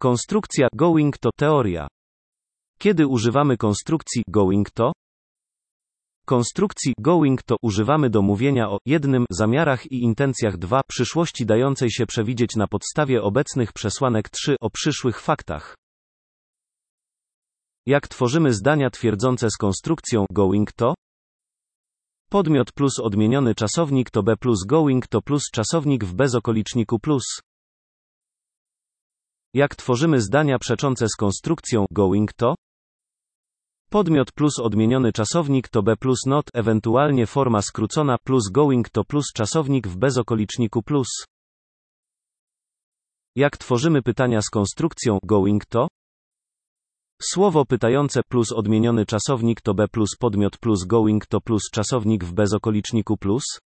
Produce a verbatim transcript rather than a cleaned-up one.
Konstrukcja going to teoria. Kiedy używamy konstrukcji going to? Konstrukcji going to używamy do mówienia o jednym zamiarach i intencjach dwa przyszłości dającej się przewidzieć na podstawie obecnych przesłanek trzy o przyszłych faktach. Jak tworzymy zdania twierdzące z konstrukcją going to? Podmiot plus odmieniony czasownik to be plus going to plus czasownik w bezokoliczniku plus. Jak tworzymy zdania przeczące z konstrukcją going to? Podmiot plus odmieniony czasownik to be plus not, ewentualnie forma skrócona plus going to plus czasownik w bezokoliczniku plus. Jak tworzymy pytania z konstrukcją going to? Słowo pytające plus odmieniony czasownik to be plus podmiot plus going to plus czasownik w bezokoliczniku plus.